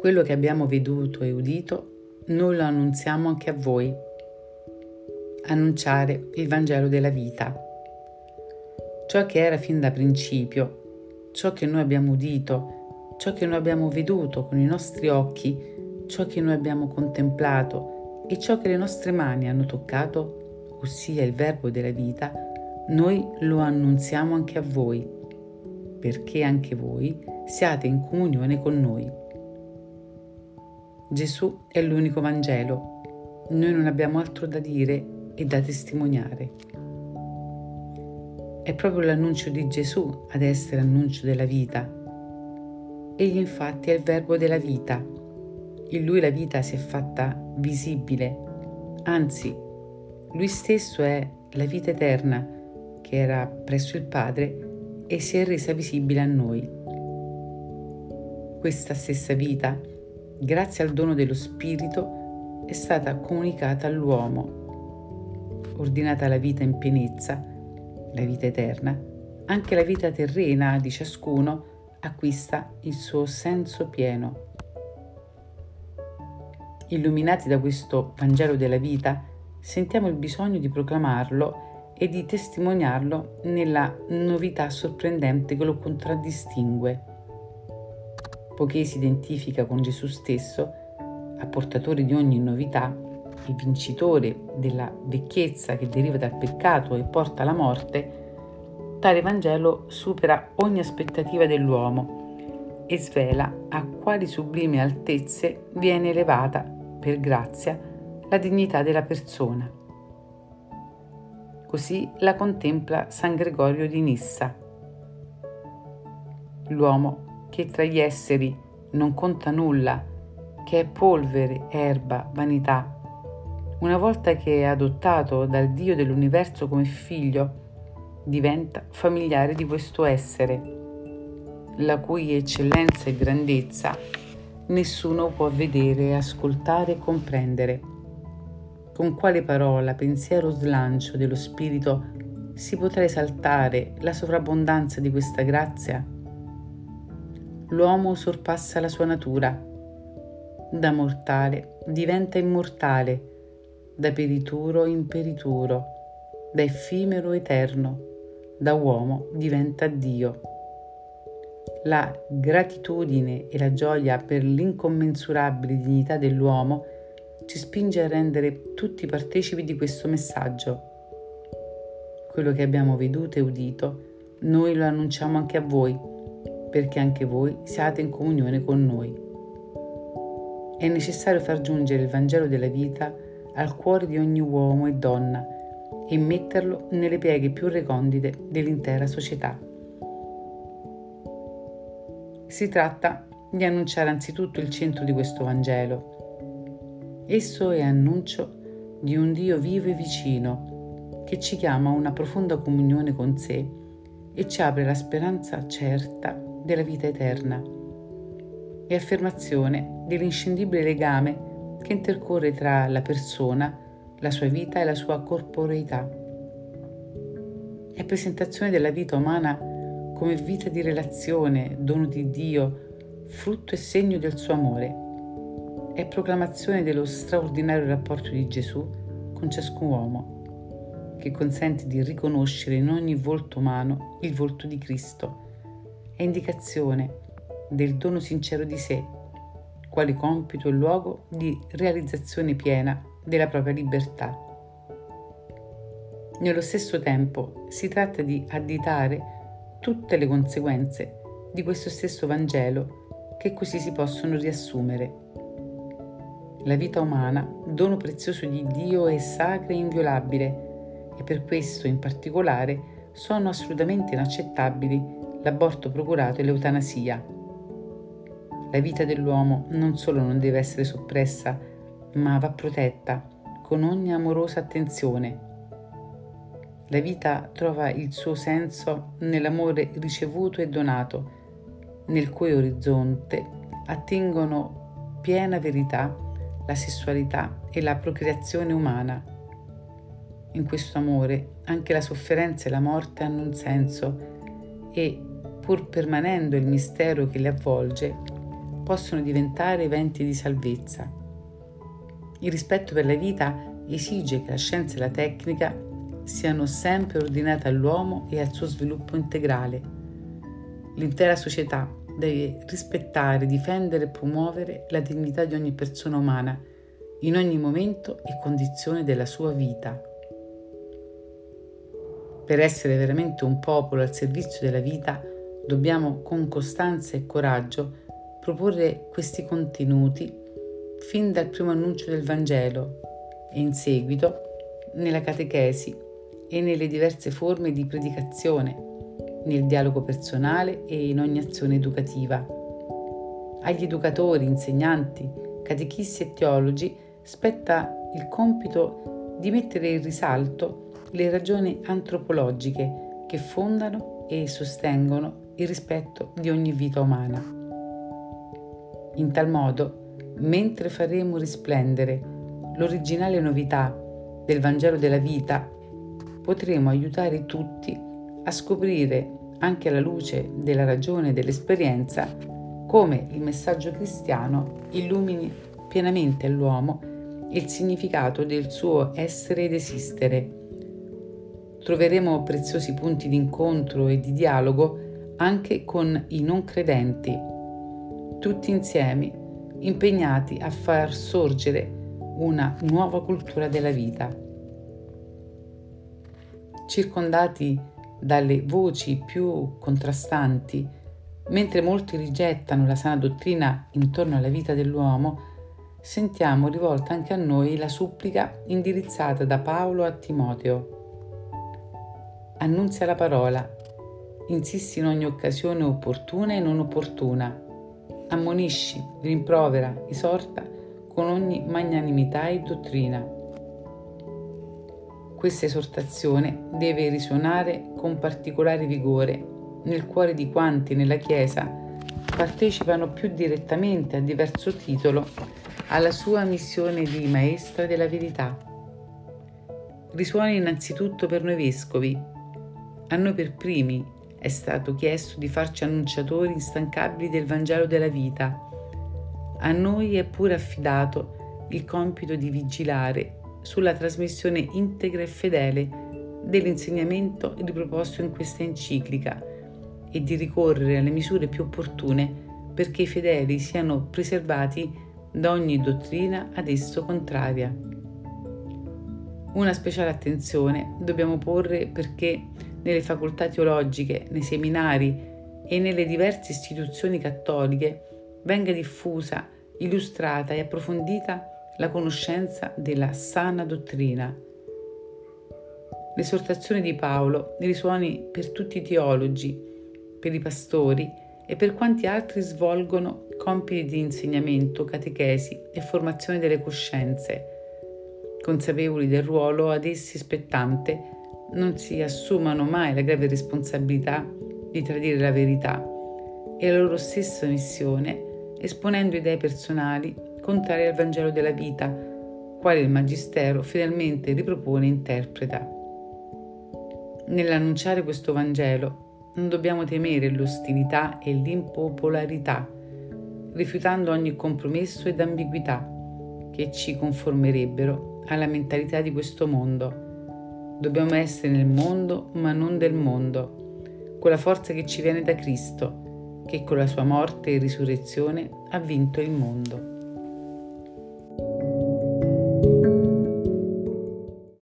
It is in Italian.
Quello che abbiamo veduto e udito, noi lo annunziamo anche a voi. Annunciare il Vangelo della vita. Ciò che era fin da principio, ciò che noi abbiamo udito, ciò che noi abbiamo veduto con i nostri occhi, ciò che noi abbiamo contemplato e ciò che le nostre mani hanno toccato, ossia il Verbo della vita, noi lo annunziamo anche a voi, perché anche voi siate in comunione con noi. Gesù è l'unico Vangelo, noi non abbiamo altro da dire e da testimoniare. È proprio l'annuncio di Gesù ad essere annuncio della vita. Egli infatti è il Verbo della vita. In Lui la vita si è fatta visibile, anzi, Lui stesso è la vita eterna che era presso il Padre e si è resa visibile a noi. Questa stessa vita, grazie al dono dello Spirito, è stata comunicata all'uomo. Ordinata la vita in pienezza, la vita eterna, anche la vita terrena di ciascuno acquista il suo senso pieno. Illuminati da questo Vangelo della vita, sentiamo il bisogno di proclamarlo e di testimoniarlo nella novità sorprendente che lo contraddistingue. Poiché si identifica con Gesù stesso, apportatore di ogni novità e vincitore della vecchiezza che deriva dal peccato e porta alla morte, tale Vangelo supera ogni aspettativa dell'uomo e svela a quali sublimi altezze viene elevata, per grazia, la dignità della persona. Così la contempla San Gregorio di Nissa. L'uomo che tra gli esseri non conta nulla, che è polvere, erba, vanità, una volta che è adottato dal Dio dell'universo come figlio, diventa familiare di questo essere, la cui eccellenza e grandezza nessuno può vedere, ascoltare e comprendere. Con quale parola, pensiero o slancio dello Spirito si potrà esaltare la sovrabbondanza di questa grazia? L'uomo sorpassa la sua natura. Da mortale diventa immortale, da perituro imperituro, da effimero eterno, da uomo diventa Dio. La gratitudine e la gioia per l'incommensurabile dignità dell'uomo ci spinge a rendere tutti partecipi di questo messaggio. Quello che abbiamo veduto e udito, noi lo annunciamo anche a voi, perché anche voi siate in comunione con noi. È necessario far giungere il Vangelo della vita al cuore di ogni uomo e donna e metterlo nelle pieghe più recondite dell'intera società. Si tratta di annunciare anzitutto il centro di questo Vangelo. Esso è annuncio di un Dio vivo e vicino che ci chiama a una profonda comunione con sé e ci apre la speranza certa della vita eterna e affermazione dell'inscindibile legame che intercorre tra la persona, la sua vita e la sua corporeità. È presentazione della vita umana come vita di relazione, dono di Dio, frutto e segno del suo amore. È proclamazione dello straordinario rapporto di Gesù con ciascun uomo, che consente di riconoscere in ogni volto umano il volto di Cristo. È indicazione del dono sincero di sé, quale compito e luogo di realizzazione piena della propria libertà. Nello stesso tempo si tratta di additare tutte le conseguenze di questo stesso Vangelo che così si possono riassumere. La vita umana, dono prezioso di Dio, è sacra e inviolabile e per questo in particolare sono assolutamente inaccettabili l'aborto procurato e l'eutanasia. La vita dell'uomo non solo non deve essere soppressa, ma va protetta con ogni amorosa attenzione. La vita trova il suo senso nell'amore ricevuto e donato, nel cui orizzonte attingono piena verità la sessualità e la procreazione umana. In questo amore anche la sofferenza e la morte hanno un senso e, pur permanendo il mistero che le avvolge, possono diventare eventi di salvezza. Il rispetto per la vita esige che la scienza e la tecnica siano sempre ordinate all'uomo e al suo sviluppo integrale. L'intera società deve rispettare, difendere e promuovere la dignità di ogni persona umana in ogni momento e condizione della sua vita. Per essere veramente un popolo al servizio della vita, dobbiamo con costanza e coraggio proporre questi contenuti fin dal primo annuncio del Vangelo e in seguito nella catechesi e nelle diverse forme di predicazione, nel dialogo personale e in ogni azione educativa. Agli educatori, insegnanti, catechisti e teologi spetta il compito di mettere in risalto le ragioni antropologiche che fondano e sostengono il rispetto di ogni vita umana. In tal modo, mentre faremo risplendere l'originale novità del Vangelo della vita, potremo aiutare tutti a scoprire, anche alla luce della ragione e dell'esperienza, come il messaggio cristiano illumini pienamente all'uomo il significato del suo essere ed esistere. Troveremo preziosi punti di incontro e di dialogo anche con i non credenti, tutti insieme impegnati a far sorgere una nuova cultura della vita. Circondati dalle voci più contrastanti, mentre molti rigettano la sana dottrina intorno alla vita dell'uomo, sentiamo rivolta anche a noi la supplica indirizzata da Paolo a Timoteo. Annunzia la parola, insisti in ogni occasione opportuna e non opportuna, ammonisci, rimprovera, esorta con ogni magnanimità e dottrina. Questa esortazione deve risuonare con particolare vigore nel cuore di quanti nella Chiesa partecipano più direttamente a diverso titolo alla sua missione di maestra della verità. Risuona innanzitutto per noi vescovi. A noi per primi è stato chiesto di farci annunciatori instancabili del Vangelo della vita. A noi è pure affidato il compito di vigilare sulla trasmissione integra e fedele dell'insegnamento riproposto in questa enciclica e di ricorrere alle misure più opportune perché i fedeli siano preservati da ogni dottrina ad esso contraria. Una speciale attenzione dobbiamo porre perché nelle facoltà teologiche, nei seminari e nelle diverse istituzioni cattoliche venga diffusa, illustrata e approfondita la conoscenza della sana dottrina. L'esortazione di Paolo risuoni per tutti i teologi, per i pastori e per quanti altri svolgono compiti di insegnamento, catechesi e formazione delle coscienze. Consapevoli del ruolo ad essi spettante, non si assumano mai la grave responsabilità di tradire la verità e la loro stessa missione, esponendo idee personali contrarie al Vangelo della vita, quale il Magistero fedelmente ripropone e interpreta. Nell'annunciare questo Vangelo non dobbiamo temere l'ostilità e l'impopolarità, rifiutando ogni compromesso ed ambiguità che ci conformerebbero alla mentalità di questo mondo. Dobbiamo essere nel mondo, ma non del mondo, con la forza che ci viene da Cristo, che con la sua morte e risurrezione ha vinto il mondo.